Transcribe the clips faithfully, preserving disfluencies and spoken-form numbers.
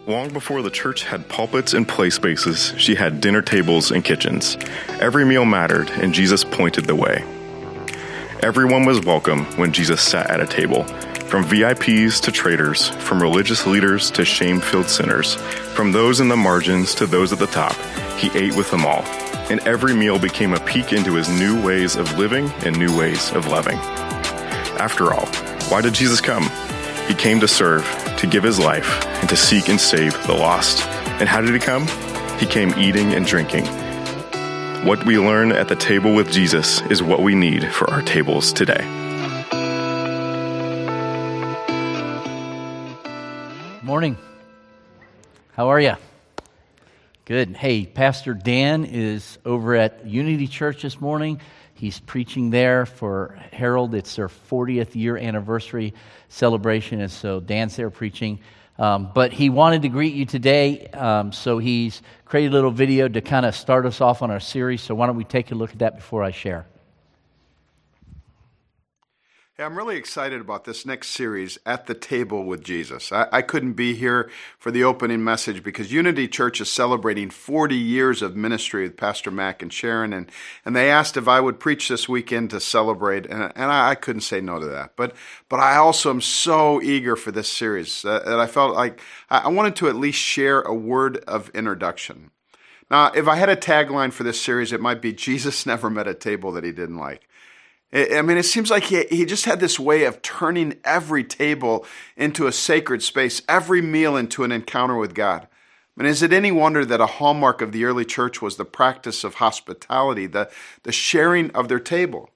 Long before the church had pulpits and play spaces, she had dinner tables and kitchens. Every meal mattered, and Jesus pointed the way. Everyone was welcome when Jesus sat at a table, from V I Ps to traders, from religious leaders to shame-filled sinners, from those in the margins to those at the top. He ate with them all, and every meal became a peek into his new ways of living and new ways of loving. After all, why did Jesus come? He came to serve, to give his life, and to seek and save the lost. And how did he come? He came eating and drinking. What we learn at the table with Jesus is what we need for our tables today. Morning. How are you? Good. Hey, Pastor Dan is over at Unity Church this morning. He's preaching there for Herald. It's their fortieth year anniversary celebration, and so Dan's there preaching. Um, but he wanted to greet you today, um, so he's created a little video to kind of start us off on our series. So why don't we take a look at that before I share? Hey, I'm really excited about this next series, At the Table with Jesus. I, I couldn't be here for the opening message because Unity Church is celebrating forty years of ministry with Pastor Mac and Sharon, and, and they asked if I would preach this weekend to celebrate, and, and I, I couldn't say no to that. But but I also am so eager for this series uh, that I felt like I, I wanted to at least share a word of introduction. Now, if I had a tagline for this series, it might be, Jesus never met a table that he didn't like. I mean, it seems like he, he just had this way of turning every table into a sacred space, every meal into an encounter with God. I mean, is it any wonder that a hallmark of the early church was the practice of hospitality, the, the sharing of their table?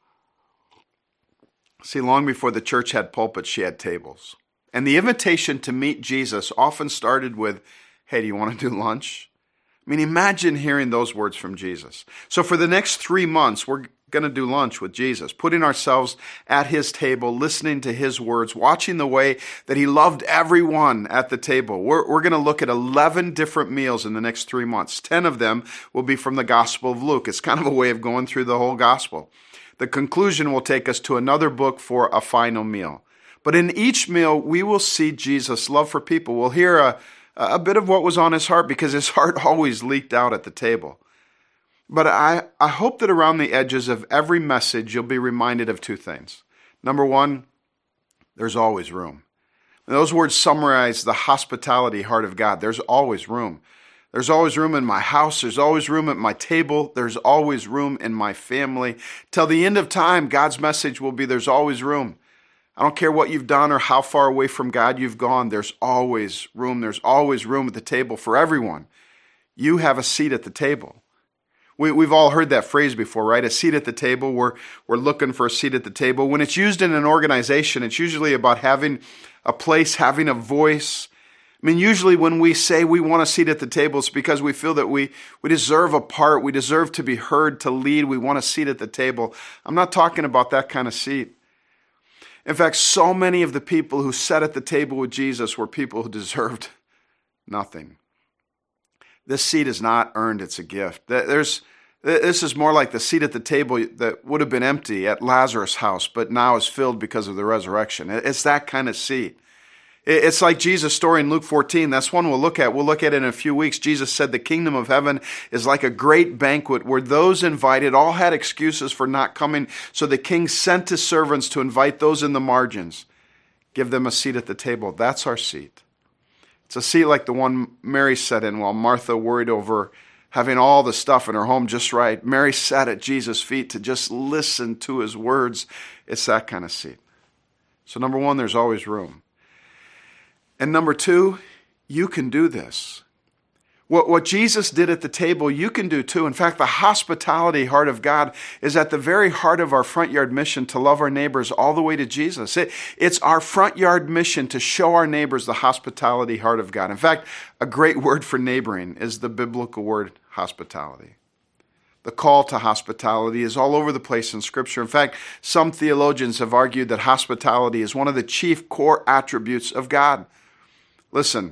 See, long before the church had pulpits, she had tables. And the invitation to meet Jesus often started with, hey, do you want to do lunch? I mean, imagine hearing those words from Jesus. So for the next three months, we're going to do lunch with Jesus, putting ourselves at his table, listening to his words, watching the way that he loved everyone at the table. We're, we're going to look at eleven different meals in the next three months. ten of them will be from the Gospel of Luke. It's kind of a way of going through the whole gospel. The conclusion will take us to another book for a final meal. But in each meal, we will see Jesus' love for people. We'll hear a, a bit of what was on his heart because his heart always leaked out at the table. But I, I hope that around the edges of every message, you'll be reminded of two things. Number one, there's always room. And those words summarize the hospitality heart of God. There's always room. There's always room in my house. There's always room at my table. There's always room in my family. Till the end of time, God's message will be there's always room. I don't care what you've done or how far away from God you've gone. There's always room. There's always room at the table for everyone. You have a seat at the table. We, we've all heard that phrase before, right? A seat at the table. We're, we're looking for a seat at the table. When it's used in an organization, it's usually about having a place, having a voice. I mean, usually when we say we want a seat at the table, it's because we feel that we, we deserve a part. We deserve to be heard, to lead. We want a seat at the table. I'm not talking about that kind of seat. In fact, so many of the people who sat at the table with Jesus were people who deserved nothing. This seat is not earned, it's a gift. There's, this is more like the seat at the table that would have been empty at Lazarus' house, but now is filled because of the resurrection. It's that kind of seat. It's like Jesus' story in Luke fourteen. That's one we'll look at. We'll look at it in a few weeks. Jesus said the kingdom of heaven is like a great banquet where those invited all had excuses for not coming. So the king sent his servants to invite those in the margins, give them a seat at the table. That's our seat. It's a seat like the one Mary sat in while Martha worried over having all the stuff in her home just right. Mary sat at Jesus' feet to just listen to his words. It's that kind of seat. So number one, there's always room. And number two, you can do this. What, what Jesus did at the table, you can do too. In fact, the hospitality heart of God is at the very heart of our front yard mission to love our neighbors all the way to Jesus. It, it's our front yard mission to show our neighbors the hospitality heart of God. In fact, a great word for neighboring is the biblical word hospitality. The call to hospitality is all over the place in Scripture. In fact, some theologians have argued that hospitality is one of the chief core attributes of God. Listen,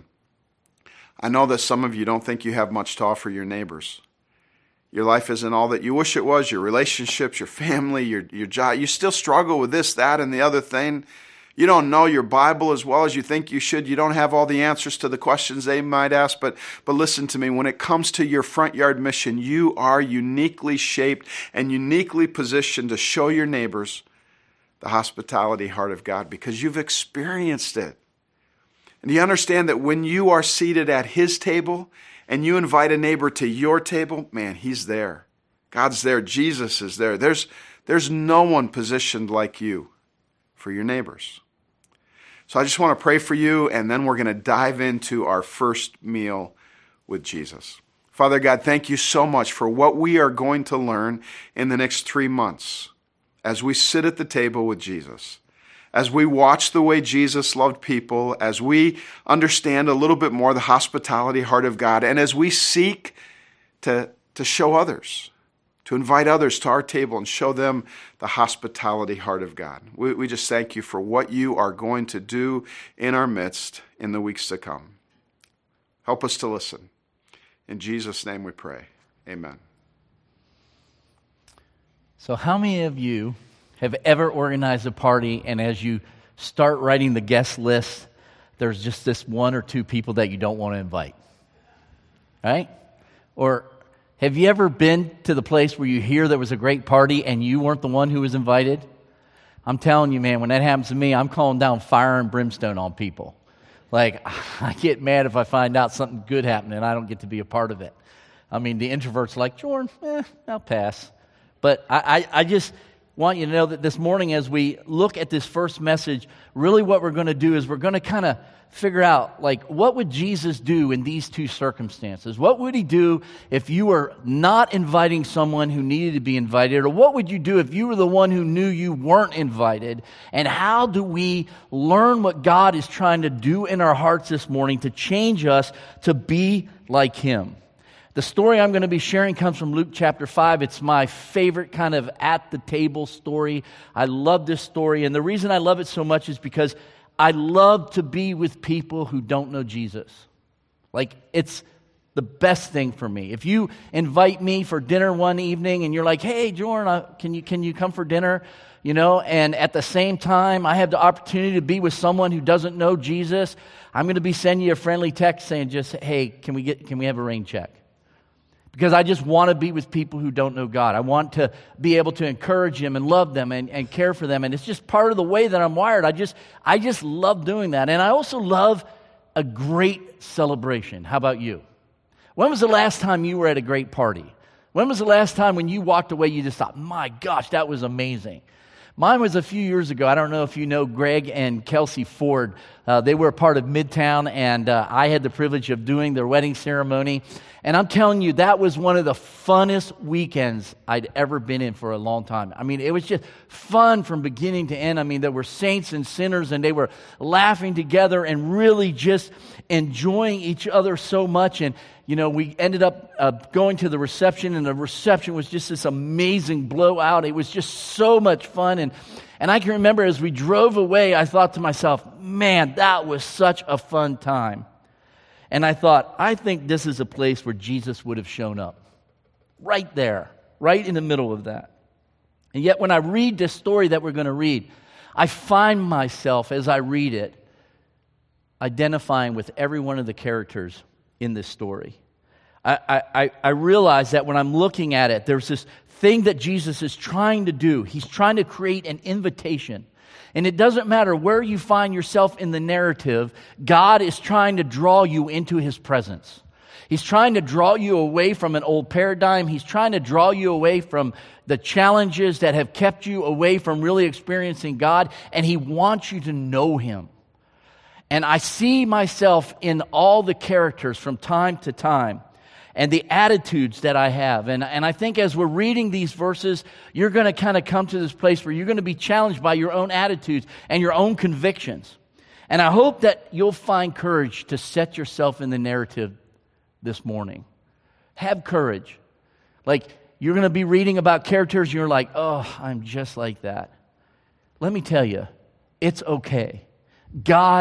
I know that some of you don't think you have much to offer your neighbors. Your life isn't all that you wish it was, your relationships, your family, your, your job. You still struggle with this, that, and the other thing. You don't know your Bible as well as you think you should. You don't have all the answers to the questions they might ask. But, but listen to me, when it comes to your front yard mission, you are uniquely shaped and uniquely positioned to show your neighbors the hospitality heart of God because you've experienced it. And you understand that when you are seated at His table and you invite a neighbor to your table, man, He's there. God's there. Jesus is there. There's, there's no one positioned like you for your neighbors. So I just want to pray for you, and then we're going to dive into our first meal with Jesus. Father God, thank you so much for what we are going to learn in the next three months as we sit at the table with Jesus, as we watch the way Jesus loved people, as we understand a little bit more the hospitality heart of God, and as we seek to, to show others, to invite others to our table and show them the hospitality heart of God. We, we just thank you for what you are going to do in our midst in the weeks to come. Help us to listen. In Jesus' name we pray. Amen. So how many of you have ever organized a party, and as you start writing the guest list, there's just this one or two people that you don't want to invite? Right? Or have you ever been to the place where you hear there was a great party and you weren't the one who was invited? I'm telling you, man, when that happens to me, I'm calling down fire and brimstone on people. Like, I get mad if I find out something good happened and I don't get to be a part of it. I mean, the introvert's like, Jordan, eh, I'll pass. But I, I, I just want you to know that this morning as we look at this first message, really what we're going to do is we're going to kind of figure out, like, what would Jesus do in these two circumstances? What would He do if you were not inviting someone who needed to be invited? Or what would you do if you were the one who knew you weren't invited? And how do we learn what God is trying to do in our hearts this morning to change us to be like Him? The story I'm going to be sharing comes from Luke chapter five. It's my favorite kind of at-the-table story. I love this story, and the reason I love it so much is because I love to be with people who don't know Jesus. Like, it's the best thing for me. If you invite me for dinner one evening and you're like, hey, Jordan, uh, can you can you come for dinner? You know, and at the same time, I have the opportunity to be with someone who doesn't know Jesus, I'm going to be sending you a friendly text saying just, hey, can we get can we have a rain check? Because I just want to be with people who don't know God. I want to be able to encourage them and love them and, and care for them. And it's just part of the way that I'm wired. I just I just love doing that. And I also love a great celebration. How about you? When was the last time you were at a great party? When was the last time when you walked away you just thought, my gosh, that was amazing? Mine was a few years ago. I don't know if you know Greg and Kelsey Ford. Uh, they were a part of Midtown, and uh, I had the privilege of doing their wedding ceremony. And I'm telling you, that was one of the funnest weekends I'd ever been in for a long time. I mean, it was just fun from beginning to end. I mean, there were saints and sinners, and they were laughing together and really just enjoying each other so much. And, you know, we ended up uh, going to the reception, and the reception was just this amazing blowout. It was just so much fun. And, and I can remember as we drove away, I thought to myself, man, that was such a fun time. And I thought, I think this is a place where Jesus would have shown up. Right there, right in the middle of that. And yet when I read this story that we're going to read, I find myself, as I read it, identifying with every one of the characters in this story. I, I, I realize that when I'm looking at it, there's this thing that Jesus is trying to do. He's trying to create an invitation. And it doesn't matter where you find yourself in the narrative, God is trying to draw you into His presence. He's trying to draw you away from an old paradigm. He's trying to draw you away from the challenges that have kept you away from really experiencing God. And He wants you to know Him. And I see myself in all the characters from time to time and the attitudes that I have. And, and I think as we're reading these verses, you're going to kind of come to this place where you're going to be challenged by your own attitudes and your own convictions. And I hope that you'll find courage to set yourself in the narrative this morning. Have courage. Like, you're going to be reading about characters and you're like, oh, I'm just like that. Let me tell you, it's okay. God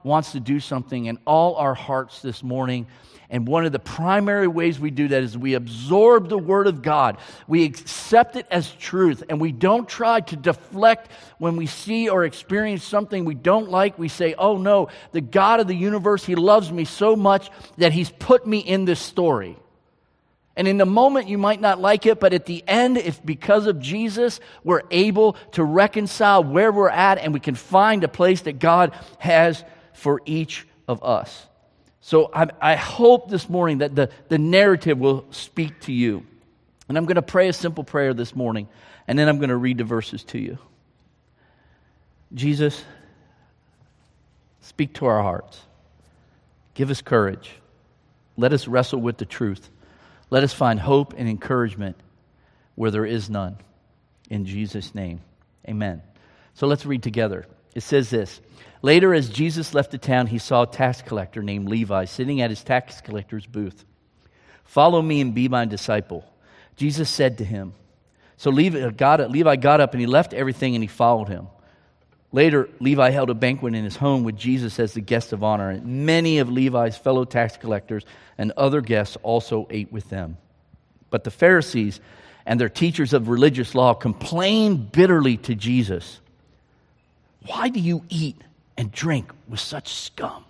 wants to do something in all our hearts this morning. And one of the primary ways we do that is we absorb the Word of God. We accept it as truth, and we don't try to deflect when we see or experience something we don't like. We say, oh no, the God of the universe, He loves me so much that He's put me in this story. And in the moment, you might not like it, but at the end, if because of Jesus, we're able to reconcile where we're at, and we can find a place that God has for each of us. So I, I hope this morning that the, the narrative will speak to you. And I'm going to pray a simple prayer this morning, and then I'm going to read the verses to you. Jesus, speak to our hearts. Give us courage. Let us wrestle with the truth. Let us find hope and encouragement where there is none. In Jesus' name, amen. So let's read together. It says this. Later, as Jesus left the town, he saw a tax collector named Levi sitting at his tax collector's booth. Follow me and be my disciple, Jesus said to him. So Levi got, Levi got up and he left everything and he followed him. Later, Levi held a banquet in his home with Jesus as the guest of honor, and many of Levi's fellow tax collectors and other guests also ate with them. But the Pharisees and their teachers of religious law complained bitterly to Jesus. Why do you eat and drink with such scum?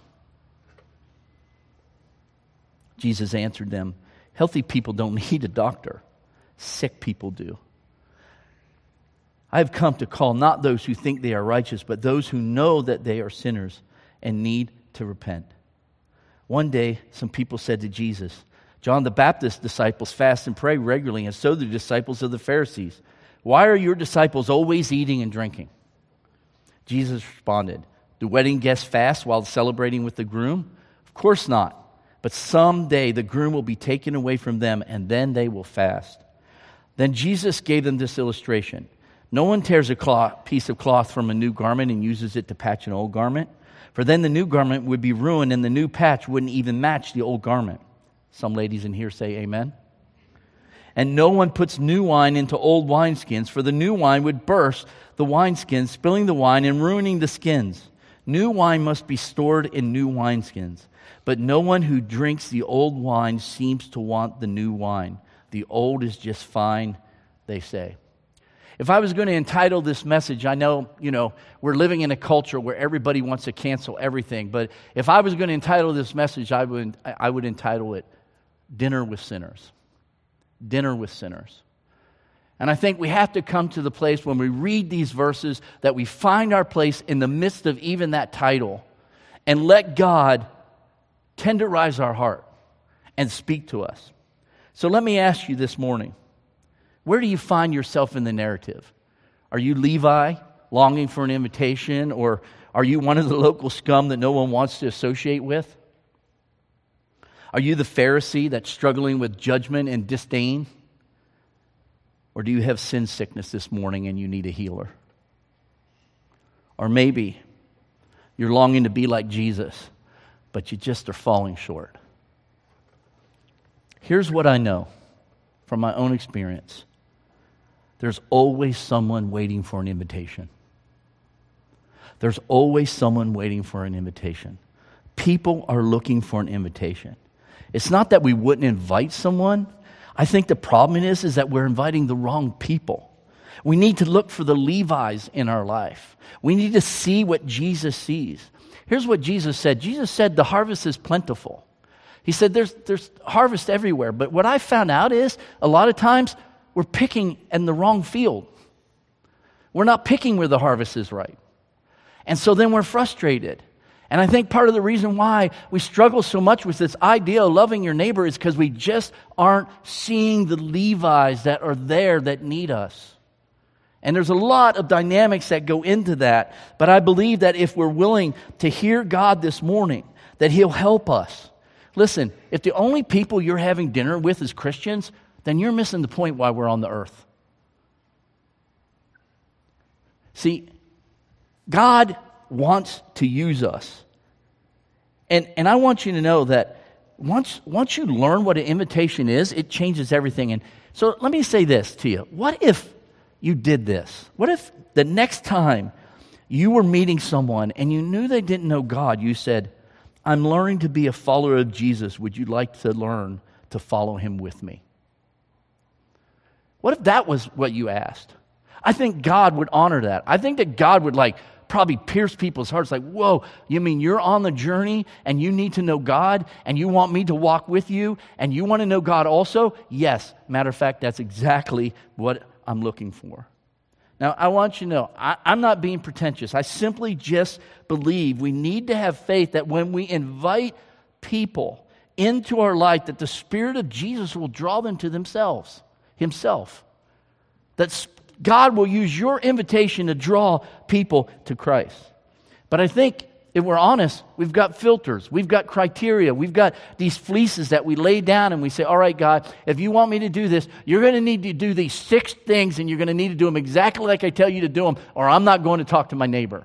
Jesus answered them, healthy people don't need a doctor. Sick people do. I have come to call not those who think they are righteous, but those who know that they are sinners and need to repent. One day, some people said to Jesus, John the Baptist's disciples fast and pray regularly, and so do the disciples of the Pharisees. Why are your disciples always eating and drinking? Jesus responded, do wedding guests fast while celebrating with the groom? Of course not. But someday the groom will be taken away from them, and then they will fast. Then Jesus gave them this illustration. No one tears a cloth, piece of cloth from a new garment and uses it to patch an old garment, for then the new garment would be ruined and the new patch wouldn't even match the old garment. Some ladies in here say amen. And no one puts new wine into old wineskins, for the new wine would burst the wineskins, spilling the wine and ruining the skins. New wine must be stored in new wineskins. But no one who drinks the old wine seems to want the new wine. The old is just fine, they say. If I was going to entitle this message, I know, you know, we're living in a culture where everybody wants to cancel everything. But if I was going to entitle this message, I would, I would entitle it Dinner with Sinners. Dinner with Sinners. And I think we have to come to the place when we read these verses that we find our place in the midst of even that title and let God tenderize our heart and speak to us. So let me ask you this morning, where do you find yourself in the narrative? Are you Levi, longing for an invitation, or are you one of the local scum that no one wants to associate with? Are you the Pharisee that's struggling with judgment and disdain? Or do you have sin sickness this morning and you need a healer? Or maybe you're longing to be like Jesus, but you just are falling short. Here's what I know from my own experience. There's always someone waiting for an invitation. There's always someone waiting for an invitation. People are looking for an invitation. It's not that we wouldn't invite someone. I think the problem is, is that we're inviting the wrong people. We need to look for the Levi's in our life. We need to see what Jesus sees. Here's what Jesus said. Jesus said the harvest is plentiful. He said there's, there's harvest everywhere. But what I found out is a lot of times we're picking in the wrong field. We're not picking where the harvest is right. And so then we're frustrated. And I think part of the reason why we struggle so much with this idea of loving your neighbor is because we just aren't seeing the Levi's that are there that need us. And there's a lot of dynamics that go into that. But I believe that if we're willing to hear God this morning, that He'll help us. Listen, if the only people you're having dinner with is Christians, then you're missing the point why we're on the earth. See, God wants to use us. And and I want you to know that once once you learn what an invitation is, it changes everything. And so let me say this to you. What if you did this? What if the next time you were meeting someone and you knew they didn't know God, you said, I'm learning to be a follower of Jesus. Would you like to learn to follow him with me? What if that was what you asked? I think God would honor that. I think that God would like probably pierce people's hearts like, whoa, you mean you're on the journey and you need to know God and you want me to walk with you and you want to know God also? Yes. Matter of fact, that's exactly what I'm looking for. Now, I want you to know, I, I'm not being pretentious. I simply just believe we need to have faith that when we invite people into our life, that the Spirit of Jesus will draw them to themselves, himself. That God will use your invitation to draw people to Christ. But I think, if we're honest, we've got filters, we've got criteria, we've got these fleeces that we lay down and we say, all right, God, if you want me to do this, you're going to need to do these six things and you're going to need to do them exactly like I tell you to do them, or I'm not going to talk to my neighbor.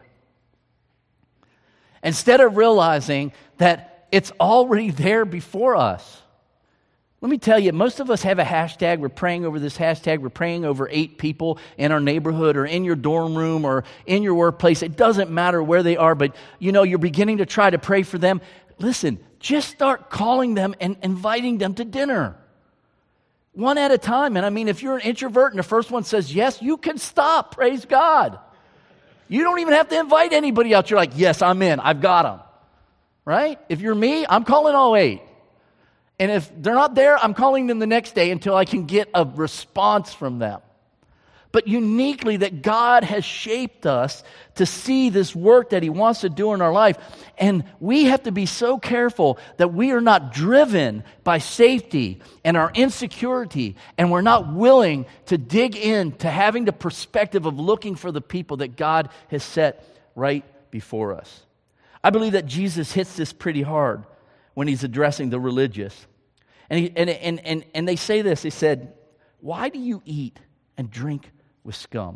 Instead of realizing that it's already there before us. Let me tell you, most of us have a hashtag. We're praying over this hashtag. We're praying over eight people in our neighborhood or in your dorm room or in your workplace. It doesn't matter where they are, but you know, you're beginning to try to pray for them. Listen, just start calling them and inviting them to dinner. One at a time. And I mean, if you're an introvert and the first one says yes, you can stop. Praise God. You don't even have to invite anybody else. You're like, yes, I'm in. I've got them. Right? If you're me, I'm calling all eight. And if they're not there, I'm calling them the next day until I can get a response from them. But uniquely that God has shaped us to see this work that he wants to do in our life. And we have to be so careful that we are not driven by safety and our insecurity, and we're not willing to dig in to having the perspective of looking for the people that God has set right before us. I believe that Jesus hits this pretty hard when he's addressing the religious. And, he, and, and, and, and they say this, they said, why do you eat and drink with scum?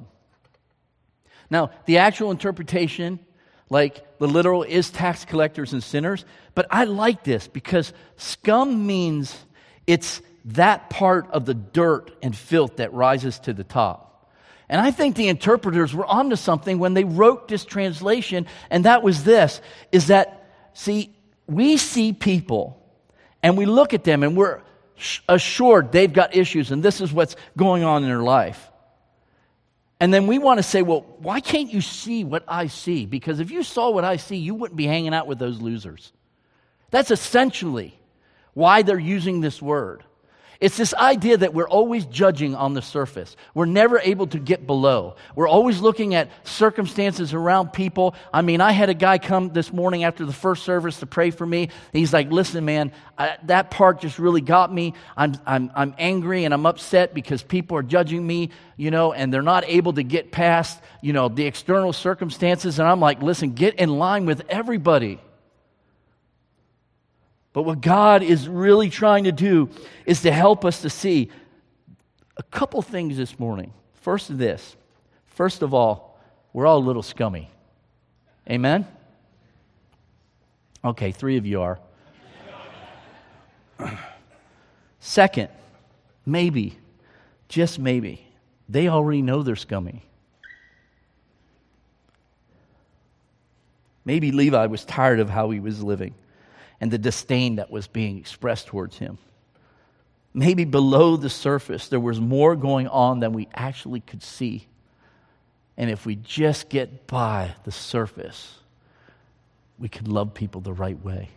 Now, the actual interpretation, like the literal, is tax collectors and sinners, but I like this because scum means it's that part of the dirt and filth that rises to the top. And I think the interpreters were onto something when they wrote this translation, and that was this, is that, see, we see people and we look at them and we're assured they've got issues and this is what's going on in their life. And then we want to say, well, why can't you see what I see? Because if you saw what I see, you wouldn't be hanging out with those losers. That's essentially why they're using this word. It's this idea that we're always judging on the surface. We're never able to get below. We're always looking at circumstances around people. I mean, I had a guy come this morning after the first service to pray for me. He's like, listen, man, I, that part just really got me. I'm, I'm, I'm angry and I'm upset because people are judging me, you know, and they're not able to get past, you know, the external circumstances. And I'm like, listen, get in line with everybody. But what God is really trying to do is to help us to see a couple things this morning. First, this. First of all, we're all a little scummy. Amen? Okay, three of you are. Second, maybe, just maybe, they already know they're scummy. Maybe Levi was tired of how he was living and the disdain that was being expressed towards him. Maybe below the surface, there was more going on than we actually could see. And if we just get by the surface, we could love people the right way.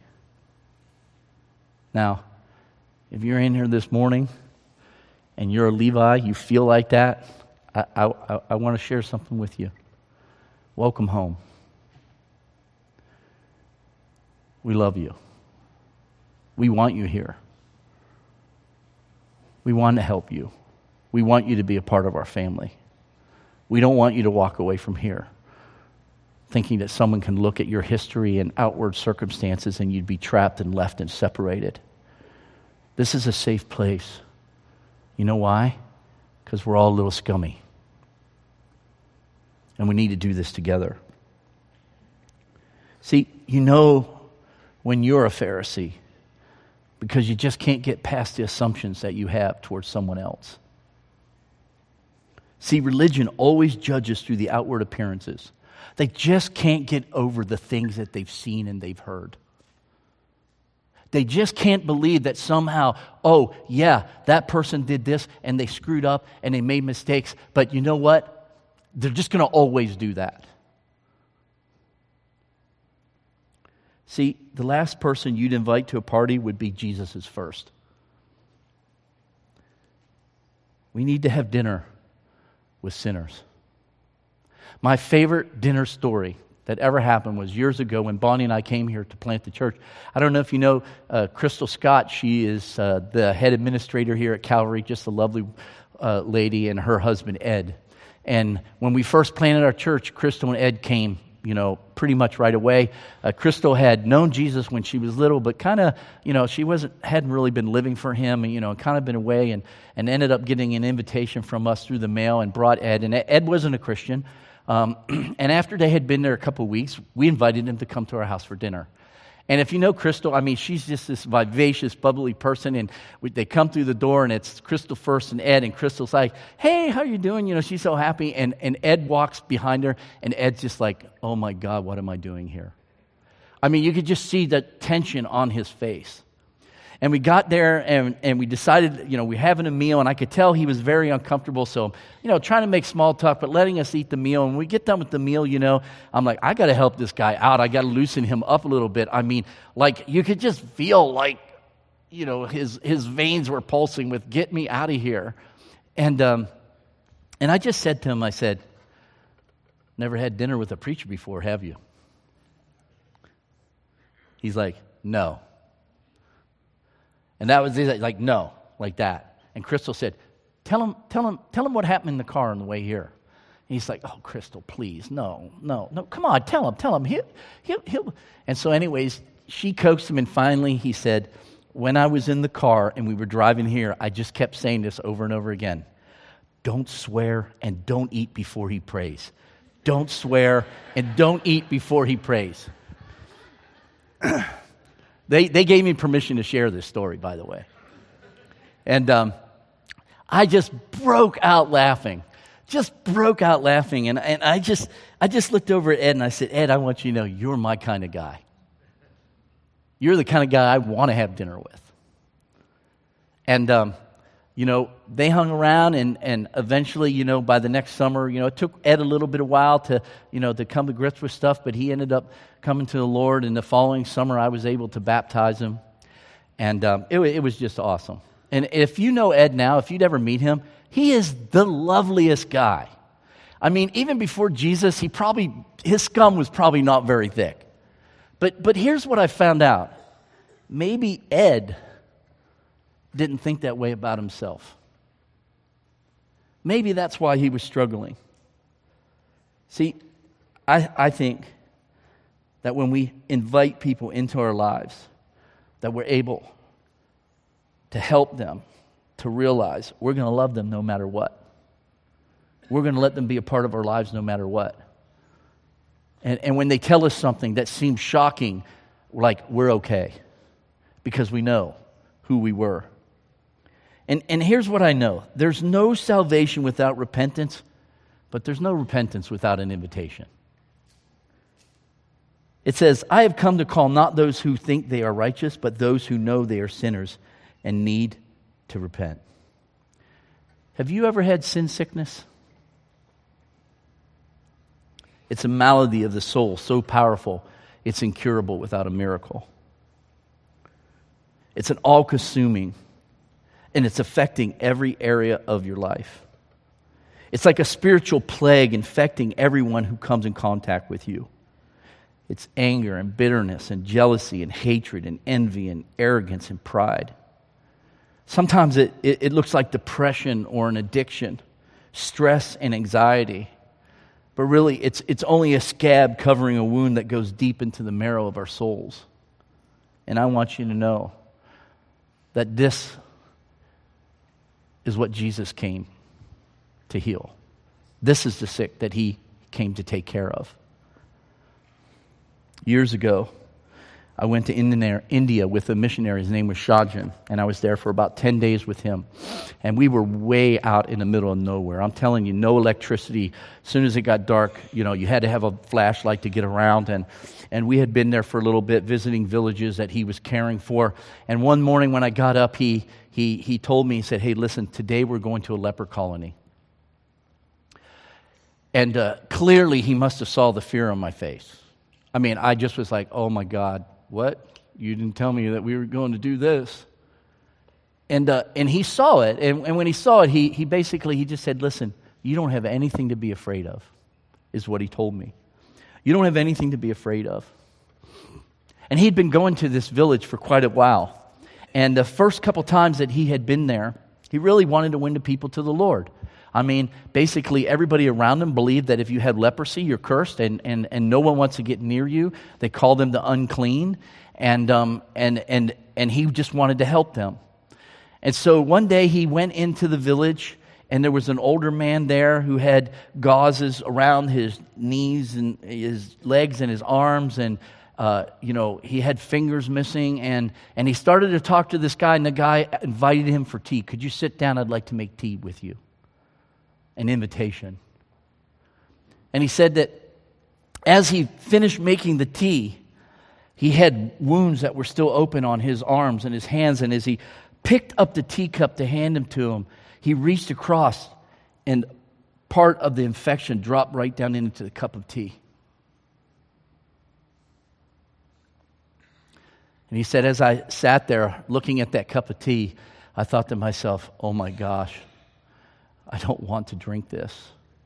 Now, if you're in here this morning and you're a Levi, you feel like that, I, I, I want to share something with you. Welcome home. We love you. We want you here. We want to help you. We want you to be a part of our family. We don't want you to walk away from here thinking that someone can look at your history and outward circumstances and you'd be trapped and left and separated. This is a safe place. You know why? Because we're all a little scummy. And we need to do this together. See, you know when you're a Pharisee because you just can't get past the assumptions that you have towards someone else. See, religion always judges through the outward appearances. They just can't get over the things that they've seen and they've heard. They just can't believe that somehow, oh, yeah, that person did this and they screwed up and they made mistakes, but you know what? They're just going to always do that. See, the last person you'd invite to a party would be Jesus' first. We need to have dinner with sinners. My favorite dinner story that ever happened was years ago when Bonnie and I came here to plant the church. I don't know if you know uh, Crystal Scott. She is uh, the head administrator here at Calvary, just a lovely uh, lady, and her husband, Ed. And when we first planted our church, Crystal and Ed came, you know, pretty much right away. Uh, Crystal had known Jesus when she was little, but kind of, you know, she wasn't hadn't really been living for him, and, you know, kind of been away, and, and ended up getting an invitation from us through the mail and brought Ed. And Ed wasn't a Christian. Um, and after they had been there a couple of weeks, we invited him to come to our house for dinner. And if you know Crystal, I mean, she's just this vivacious, bubbly person, and we, they come through the door, and it's Crystal first and Ed, and Crystal's like, hey, how you doing? You know, she's so happy, and, and Ed walks behind her, and Ed's just like, oh my God, what am I doing here? I mean, you could just see the tension on his face. And we got there, and, and we decided, you know, we're having a meal, and I could tell he was very uncomfortable, so, you know, trying to make small talk, but letting us eat the meal. And when we get done with the meal, you know, I'm like, I got to help this guy out. I got to loosen him up a little bit. I mean, like, you could just feel like, you know, his his veins were pulsing with, get me out of here. And, um, and I just said to him, I said, never had dinner with a preacher before, have you? He's like, no. And that was like, no, like that. And Crystal said, tell him, tell him, tell him what happened in the car on the way here. And he's like, oh, Crystal, please, no, no, no, come on, tell him, tell him. He'll, he'll, he'll. And so anyways, she coaxed him, and finally he said, when I was in the car and we were driving here, I just kept saying this over and over again. Don't swear and don't eat before he prays. Don't swear and don't eat before he prays. They they gave me permission to share this story, by the way. And um, I just broke out laughing. Just broke out laughing. And, and I just I just looked over at Ed and I said, Ed, I want you to know you're my kind of guy. You're the kind of guy I want to have dinner with. And, um, you know, they hung around, and, and eventually, you know, by the next summer, you know, it took Ed a little bit of while to, you know, to come to grips with stuff, but he ended up coming to the Lord, and the following summer I was able to baptize him, and um, it, it was just awesome. And if you know Ed now, if you'd ever meet him, he is the loveliest guy. I mean, even before Jesus, he probably, his scum was probably not very thick. But but here's what I found out. Maybe Ed didn't think that way about himself. Maybe that's why he was struggling. See, I, I think that when we invite people into our lives, that we're able to help them to realize we're going to love them no matter what. We're going to let them be a part of our lives no matter what. And, and when they tell us something that seems shocking, we're like, we're okay, because we know who we were. And, and here's what I know. There's no salvation without repentance, but there's no repentance without an invitation. It says, I have come to call not those who think they are righteous, but those who know they are sinners and need to repent. Have you ever had sin sickness? It's a malady of the soul, so powerful, it's incurable without a miracle. It's an all-consuming, and it's affecting every area of your life. It's like a spiritual plague infecting everyone who comes in contact with you. It's anger and bitterness and jealousy and hatred and envy and arrogance and pride. Sometimes it, it, it looks like depression or an addiction, stress and anxiety. But really, it's it's only a scab covering a wound that goes deep into the marrow of our souls. And I want you to know that this is what Jesus came to heal. This is the sick that he came to take care of. Years ago, I went to India with a missionary. His name was Shajan, and I was there for about ten days with him. And we were way out in the middle of nowhere. I'm telling you, no electricity. As soon as it got dark, you know, you had to have a flashlight to get around. And, and we had been there for a little bit, visiting villages that he was caring for. And one morning when I got up, he he he told me, he said, hey, listen, today we're going to a leper colony. And uh, clearly he must have saw the fear on my face. I mean, I just was like, oh my God. What? You didn't tell me that we were going to do this. And uh, and he saw it. And, and when he saw it, he he basically, he just said, listen, you don't have anything to be afraid of, is what he told me. You don't have anything to be afraid of. And he'd been going to this village for quite a while. And the first couple times that he had been there, he really wanted to win the people to the Lord. I mean, basically everybody around him believed that if you had leprosy, you're cursed, and, and, and no one wants to get near you. They called them the unclean, and um and and and he just wanted to help them. And so one day he went into the village, and there was an older man there who had gauzes around his knees and his legs and his arms, and uh, you know, he had fingers missing, and and he started to talk to this guy, and the guy invited him for tea. Could you sit down? I'd like to make tea with you. An invitation. And he said that as he finished making the tea, he had wounds that were still open on his arms and his hands, and as he picked up the teacup to hand him to him, he reached across and part of the infection dropped right down into the cup of tea. And he said, as I sat there looking at that cup of tea, I thought to myself, oh my gosh, I don't want to drink this.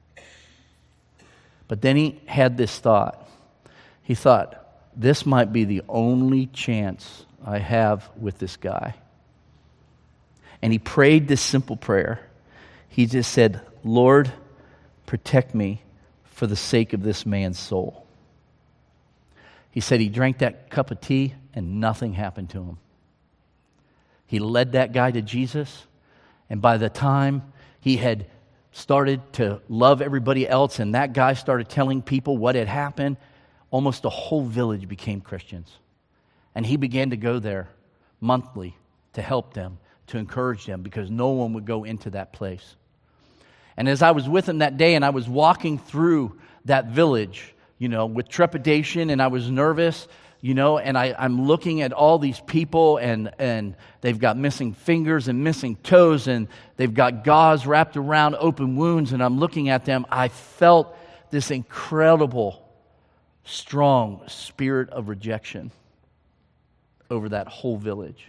But then he had this thought. He thought, this might be the only chance I have with this guy. And he prayed this simple prayer. He just said, Lord, protect me for the sake of this man's soul. He said he drank that cup of tea and nothing happened to him. He led that guy to Jesus, and by the time he had started to love everybody else, and that guy started telling people what had happened, almost the whole village became Christians. And he began to go there monthly to help them, to encourage them, because no one would go into that place. And as I was with him that day, and I was walking through that village, you know, with trepidation, and I was nervous, you know, and I, I'm looking at all these people, and, and they've got missing fingers and missing toes, and they've got gauze wrapped around open wounds, and I'm looking at them. I felt this incredible, strong spirit of rejection over that whole village.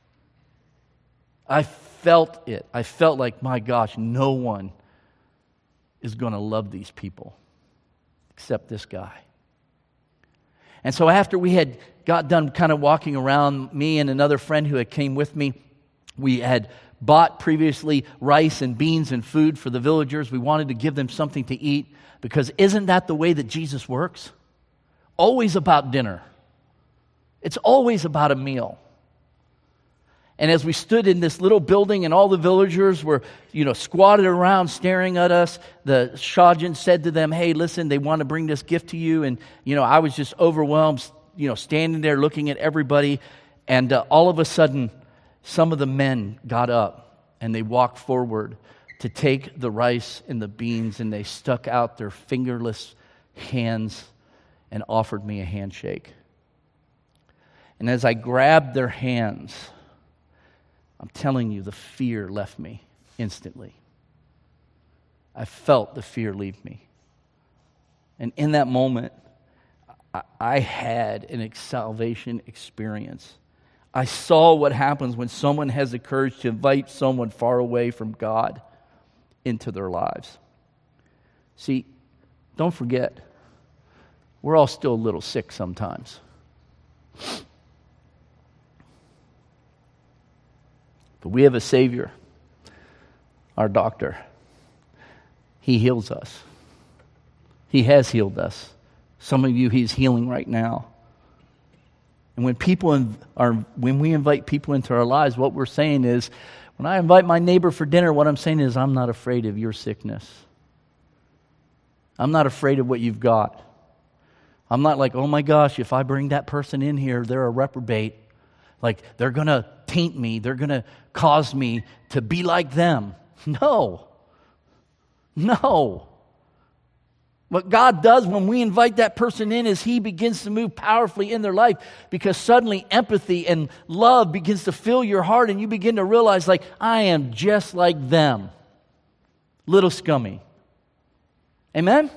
I felt it. I felt like, my gosh, no one is going to love these people except this guy. And so after we had got done kind of walking around, me and another friend who had came with me, we had bought previously rice and beans and food for the villagers. We wanted to give them something to eat, because isn't that the way that Jesus works? Always about dinner. It's always about a meal. And as we stood in this little building and all the villagers were, you know, squatted around staring at us, the Shajan said to them, hey, listen, they want to bring this gift to you. And, you know, I was just overwhelmed, you know, standing there looking at everybody. And uh, all of a sudden, some of the men got up and they walked forward to take the rice and the beans, and they stuck out their fingerless hands and offered me a handshake. And as I grabbed their hands, I'm telling you, the fear left me instantly. I felt the fear leave me. And in that moment, I, I had an salvation experience. I saw what happens when someone has the courage to invite someone far away from God into their lives. See, don't forget, we're all still a little sick sometimes. But we have a Savior, our doctor. He heals us. He has healed us. Some of you, He's healing right now. And when people are, when we invite people into our lives, what we're saying is, when I invite my neighbor for dinner, what I'm saying is, I'm not afraid of your sickness. I'm not afraid of what you've got. I'm not like, oh my gosh, if I bring that person in here, they're a reprobate. Like, they're going to taint me. They're going to cause me to be like them. No. No. What God does when we invite that person in is He begins to move powerfully in their life, because suddenly empathy and love begins to fill your heart, and you begin to realize, like, I am just like them. Little scummy. Amen?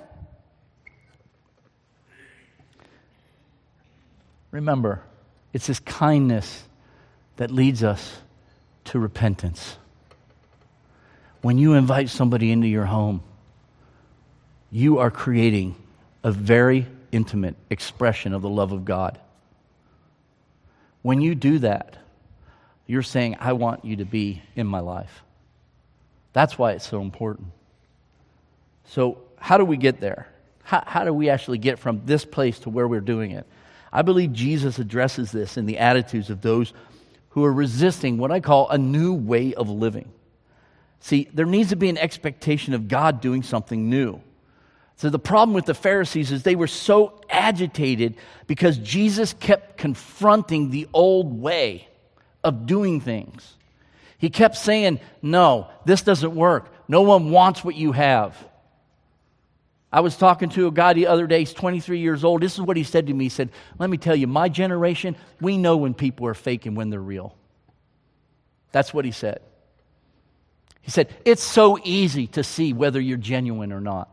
Remember, it's His kindness that leads us to repentance. When you invite somebody into your home, you are creating a very intimate expression of the love of God. When you do that, you're saying, I want you to be in my life. That's why it's so important. So how do we get there? How, how do we actually get from this place to where we're doing it? I believe Jesus addresses this in the attitudes of those who are resisting what I call a new way of living. See, there needs to be an expectation of God doing something new. So the problem with the Pharisees is they were so agitated because Jesus kept confronting the old way of doing things. He kept saying, no, this doesn't work. No one wants what you have. I was talking to a guy the other day, he's twenty-three years old. This is what he said to me. He said, let me tell you, my generation, we know when people are fake and when they're real. That's what he said. He said, it's so easy to see whether you're genuine or not.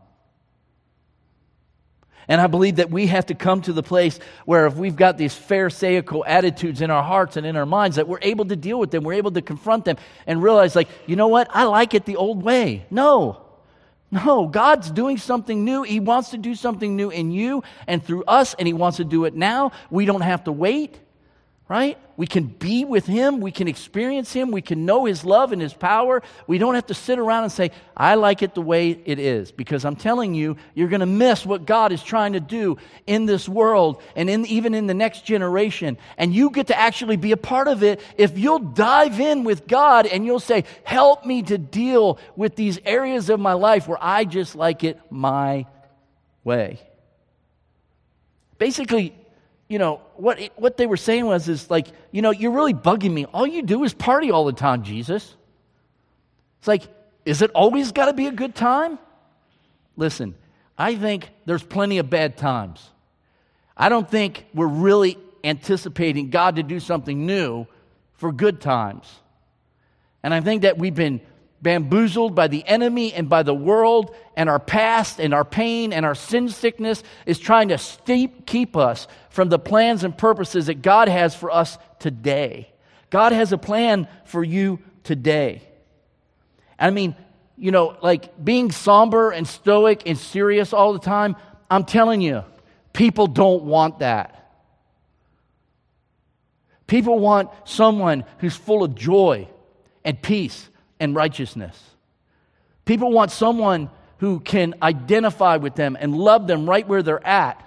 And I believe that we have to come to the place where if we've got these Pharisaical attitudes in our hearts and in our minds, that we're able to deal with them, we're able to confront them and realize, like, you know what, I like it the old way. No, no, God's doing something new. He wants to do something new in you and through us, and He wants to do it now. We don't have to wait, right? We can be with Him. We can experience Him. We can know His love and His power. We don't have to sit around and say, I like it the way it is. Because I'm telling you, you're going to miss what God is trying to do in this world and in even in the next generation. And you get to actually be a part of it if you'll dive in with God and you'll say, help me to deal with these areas of my life where I just like it my way. Basically, you know, what it, what they were saying was, is like, you know, you're really bugging me. All you do is party all the time, Jesus. It's like, is it always got to be a good time? Listen, I think there's plenty of bad times. I don't think we're really anticipating God to do something new for good times. And I think that we've been bamboozled by the enemy and by the world, and our past and our pain and our sin sickness is trying to steep, keep us from the plans and purposes that God has for us today. God has a plan for you today. I mean, you know, like being somber and stoic and serious all the time, I'm telling you, people don't want that. People want someone who's full of joy and peace and righteousness. People want someone who can identify with them and love them right where they're at.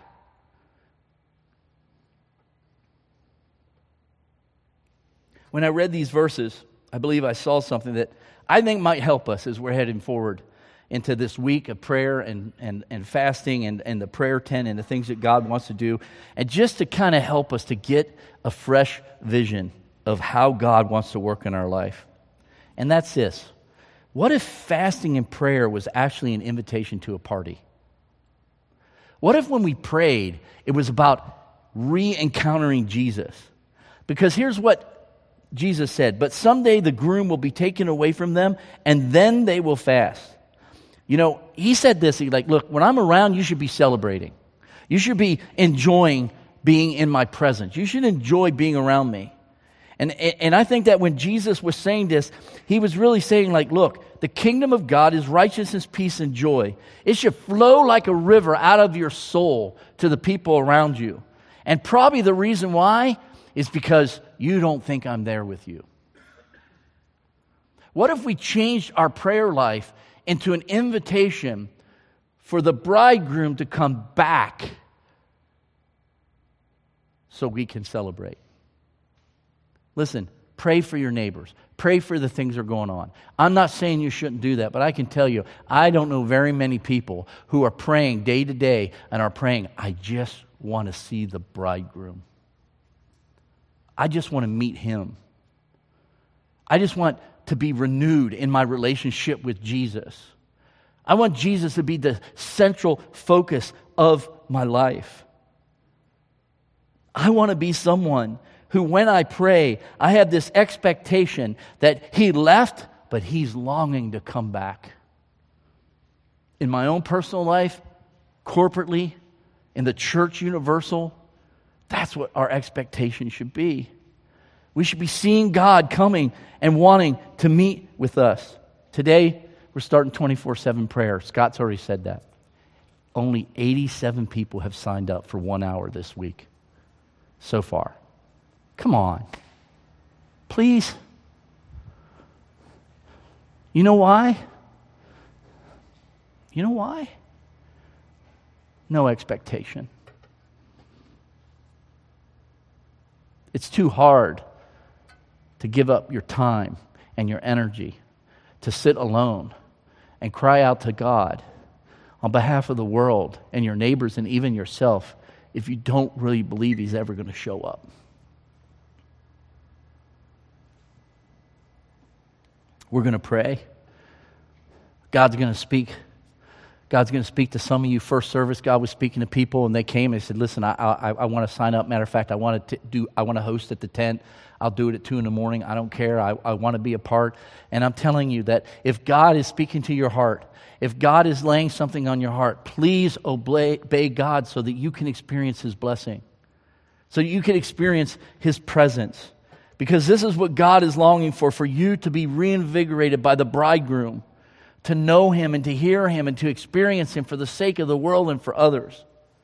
When I read these verses, I believe I saw something that I think might help us as we're heading forward into this week of prayer and, and, and fasting and, and the prayer tent and the things that God wants to do, and just to kind of help us to get a fresh vision of how God wants to work in our life. And that's this. What if fasting and prayer was actually an invitation to a party? What if when we prayed, it was about re-encountering Jesus? Because here's what Jesus said, but someday the groom will be taken away from them, and then they will fast. You know, he said this, he's like, look, when I'm around, you should be celebrating. You should be enjoying being in my presence. You should enjoy being around me. And, and I think that when Jesus was saying this, he was really saying, like, look, the kingdom of God is righteousness, peace, and joy. It should flow like a river out of your soul to the people around you. And probably the reason why is because you don't think I'm there with you. What if we changed our prayer life into an invitation for the bridegroom to come back so we can celebrate? Listen, pray for your neighbors. Pray for the things that are going on. I'm not saying you shouldn't do that, but I can tell you, I don't know very many people who are praying day to day and are praying, I just want to see the bridegroom. I just want to meet him. I just want to be renewed in my relationship with Jesus. I want Jesus to be the central focus of my life. I want to be someone who, when I pray, I have this expectation that he left, but he's longing to come back. In my own personal life, corporately, in the church universal, that's what our expectation should be. We should be seeing God coming and wanting to meet with us. Today, we're starting twenty-four seven prayer. Scott's already said that. Only eighty-seven people have signed up for one hour this week so far. Come on. Please. You know why? You know why? No expectation. It's too hard to give up your time and your energy to sit alone and cry out to God on behalf of the world and your neighbors and even yourself if you don't really believe he's ever going to show up. We're going to pray. God's going to speak. God's going to speak to some of you. First service, God was speaking to people, and they came and said, "Listen, I I, I want to sign up. Matter of fact, I want to do. I want to host at the tent. I'll do it at two in the morning. I don't care. I, I want to be a part." And I'm telling you that if God is speaking to your heart, if God is laying something on your heart, please obey, obey God so that you can experience his blessing, so you can experience his presence. Because this is what God is longing for, for you to be reinvigorated by the bridegroom, to know him and to hear him and to experience him for the sake of the world and for others.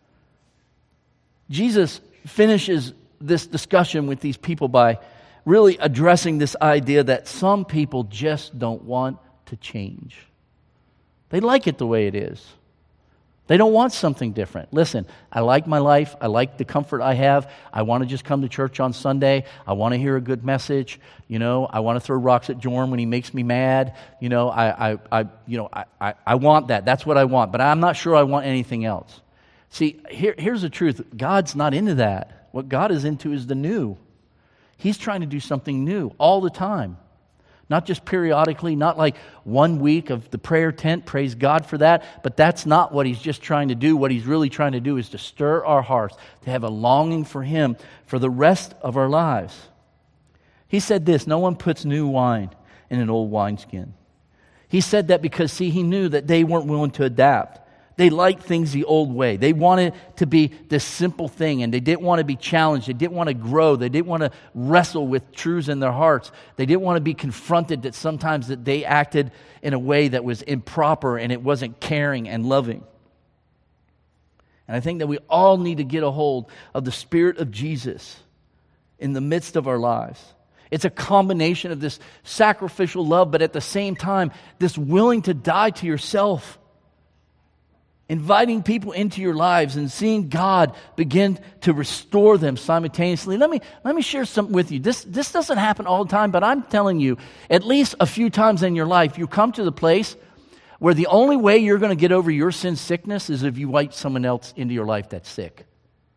Jesus finishes this discussion with these people by really addressing this idea that some people just don't want to change. They like it the way it is. They don't want something different. Listen, I like my life. I like the comfort I have. I want to just come to church on Sunday. I want to hear a good message. You know, I want to throw rocks at Jorm when he makes me mad. You know, I, I, I you know, I, I, I want that. That's what I want. But I'm not sure I want anything else. See, here, here's the truth. God's not into that. What God is into is the new. He's trying to do something new all the time. Not just periodically, not like one week of the prayer tent, praise God for that, but that's not what he's just trying to do. What he's really trying to do is to stir our hearts, to have a longing for him for the rest of our lives. He said this, no one puts new wine in an old wineskin. He said that because, see, he knew that they weren't willing to adapt. They liked things the old way. They wanted to be this simple thing, and they didn't want to be challenged. They didn't want to grow. They didn't want to wrestle with truths in their hearts. They didn't want to be confronted that sometimes that they acted in a way that was improper and it wasn't caring and loving. And I think that we all need to get a hold of the Spirit of Jesus in the midst of our lives. It's a combination of this sacrificial love, but at the same time, this willing to die to yourself. Inviting people into your lives and seeing God begin to restore them simultaneously. Let me let me share something with you. This this doesn't happen all the time, but I'm telling you, at least a few times in your life, you come to the place where the only way you're going to get over your sin sickness is if you invite someone else into your life that's sick.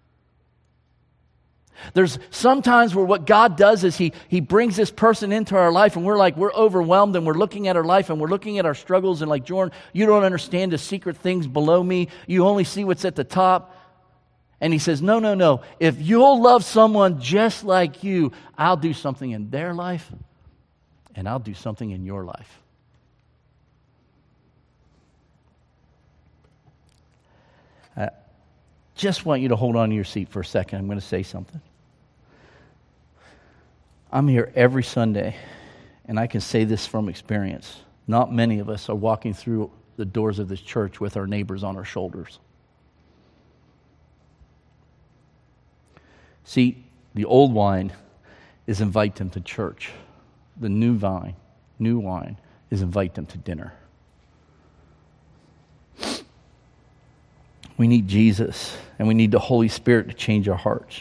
There's sometimes where what God does is he, he brings this person into our life and we're like, we're overwhelmed and we're looking at our life and we're looking at our struggles and like, Jordan, you don't understand the secret things below me. You only see what's at the top. And he says, no, no, no. If you'll love someone just like you, I'll do something in their life and I'll do something in your life. I just want you to hold on to your seat for a second. I'm going to say something. I'm here every Sunday, and I can say this from experience. Not many of us are walking through the doors of this church with our neighbors on our shoulders. See, the old wine is invite them to church. The new wine, new wine is invite them to dinner. We need Jesus, and we need the Holy Spirit to change our hearts.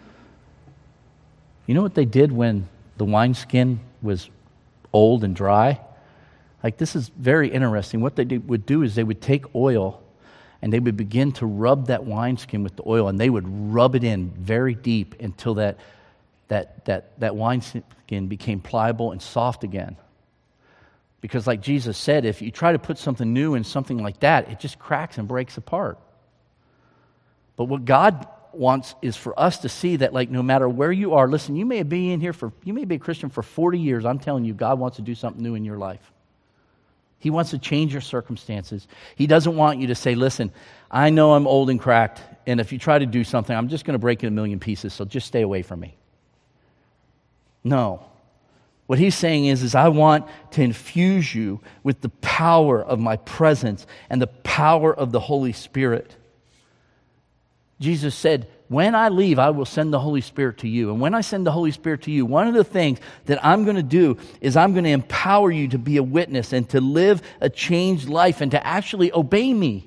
You know what they did when the wineskin was old and dry? Like, this is very interesting. What they did, would do is they would take oil and they would begin to rub that wineskin with the oil, and they would rub it in very deep until that that that that wineskin became pliable and soft again. Because like Jesus said, if you try to put something new in something like that, it just cracks and breaks apart. But what God wants is for us to see that, like, no matter where you are, listen, you may be in here for, you may be a Christian for forty years. I'm telling you, God wants to do something new in your life. He wants to change your circumstances. He doesn't want you to say, listen, I know I'm old and cracked, and if you try to do something, I'm just going to break it in a million pieces, so just stay away from me. No. What he's saying is, is I want to infuse you with the power of my presence and the power of the Holy Spirit. Jesus said, when I leave, I will send the Holy Spirit to you. And when I send the Holy Spirit to you, one of the things that I'm going to do is I'm going to empower you to be a witness and to live a changed life and to actually obey me.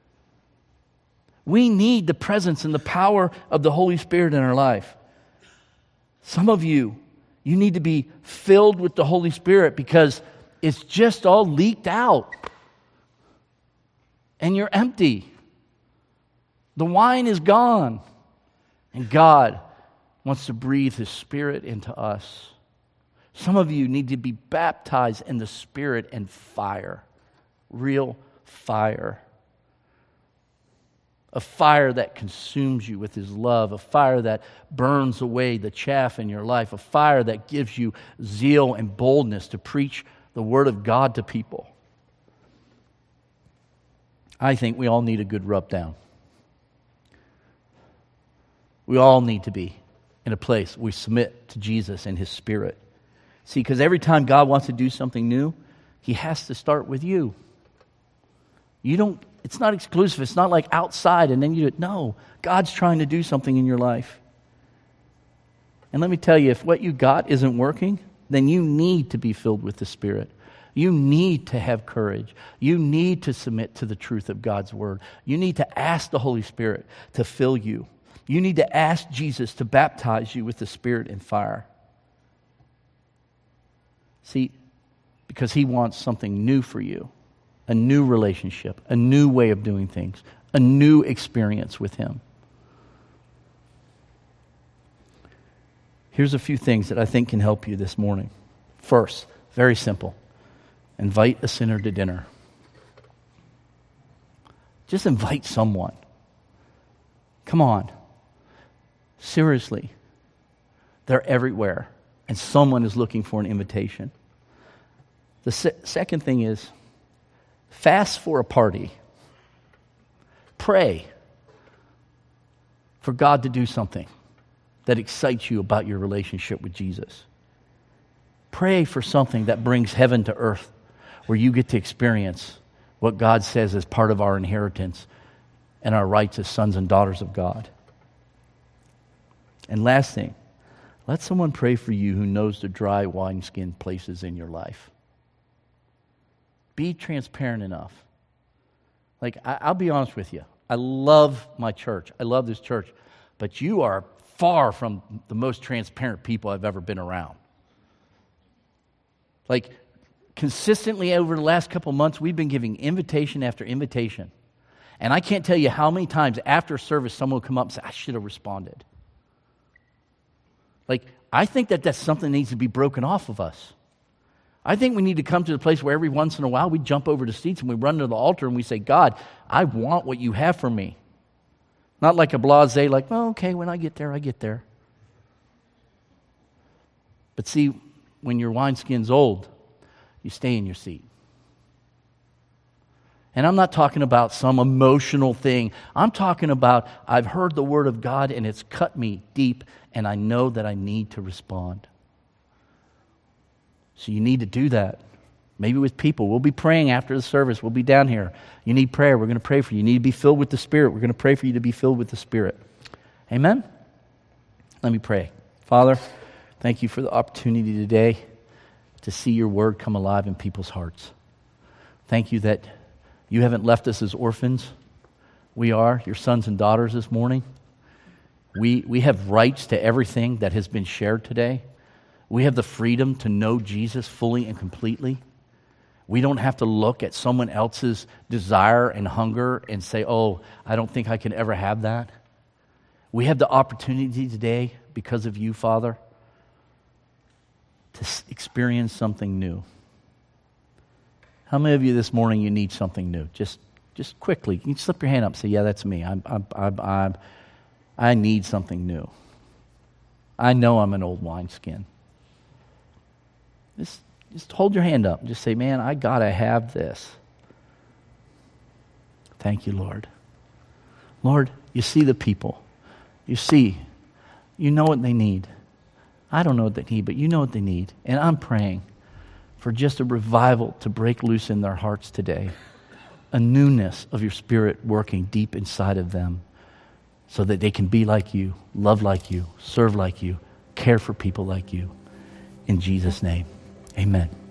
We need the presence and the power of the Holy Spirit in our life. Some of you, you need to be filled with the Holy Spirit because it's just all leaked out. And you're empty. The wine is gone. And God wants to breathe His Spirit into us. Some of you need to be baptized in the Spirit and fire. Real fire. A fire that consumes you with His love. A fire that burns away the chaff in your life. A fire that gives you zeal and boldness to preach the Word of God to people. I think we all need a good rub down. We all need to be in a place where we submit to Jesus and His Spirit. See, because every time God wants to do something new, He has to start with you. You don't, it's not exclusive. It's not like outside and then you do it. No, God's trying to do something in your life. And let me tell you, if what you got isn't working, then you need to be filled with the Spirit. You need to have courage. You need to submit to the truth of God's Word. You need to ask the Holy Spirit to fill you. You need to ask Jesus to baptize you with the Spirit and fire. See, because He wants something new for you. A new relationship, a new way of doing things, a new experience with Him. Here's a few things that I think can help you this morning. First, very simple. Invite a sinner to dinner. Just invite someone. Come on. Seriously. They're everywhere, and someone is looking for an invitation. The se- second thing is, fast for a party. Pray for God to do something that excites you about your relationship with Jesus. Pray for something that brings heaven to earth, where you get to experience what God says is part of our inheritance and our rights as sons and daughters of God. And last thing, let someone pray for you who knows the dry wineskin places in your life. Be transparent enough. Like, I, I'll be honest with you. I love my church. I love this church. But you are far from the most transparent people I've ever been around. Like, consistently over the last couple months, we've been giving invitation after invitation. And I can't tell you how many times after service someone will come up and say, I should have responded. Like, I think that that's something that needs to be broken off of us. I think we need to come to the place where every once in a while we jump over the seats and we run to the altar and we say, God, I want what you have for me. Not like a blasé, like, well, okay, when I get there, I get there. But see, when your wineskin's old, you stay in your seat. And I'm not talking about some emotional thing. I'm talking about, I've heard the Word of God and it's cut me deep and I know that I need to respond. So you need to do that. Maybe with people. We'll be praying after the service. We'll be down here. You need prayer. We're going to pray for you. You need to be filled with the Spirit. We're going to pray for you to be filled with the Spirit. Amen? Let me pray. Father, thank you for the opportunity today to see your Word come alive in people's hearts. Thank you that you haven't left us as orphans. We are your sons and daughters this morning. We, we have rights to everything that has been shared today. We have the freedom to know Jesus fully and completely. We don't have to look at someone else's desire and hunger and say, oh, I don't think I can ever have that. We have the opportunity today, because of you, Father, to experience something new. How many of you this morning, you need something new? Just just quickly, you can slip your hand up and say, yeah, that's me. I'm, I'm, I'm, I'm, I need something new. I know I'm an old wineskin. Just Just hold your hand up and just say, man, I got to have this. Thank you, Lord. Lord, you see the people. You see, you know what they need. I don't know what they need, but you know what they need. And I'm praying for just a revival to break loose in their hearts today. A newness of your Spirit working deep inside of them so that they can be like you, love like you, serve like you, care for people like you. In Jesus' name. Amen.